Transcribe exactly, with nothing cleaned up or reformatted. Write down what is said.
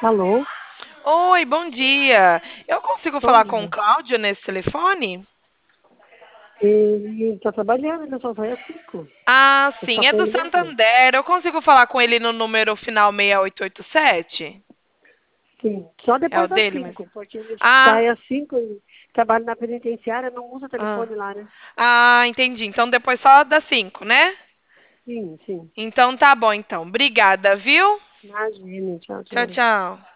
Alô? Oi, bom dia. Eu consigo Bom falar com o dia. Cláudio nesse telefone? Ele está trabalhando, ele só sai às cinco. Ah, É só sim, é com do ele mesmo? Santander. Eu consigo falar com ele no número final seis oito oito sete? Sim, só É o depois das dele mesmo? cinco, porque ele Ah, sai às cinco e trabalha na penitenciária, não usa ah, telefone lá, né? ah, entendi. Então depois só das cinco, né? Sim, sim. Então tá bom, então. Obrigada, viu? Imagina, tchau, Tchau, tchau. tchau.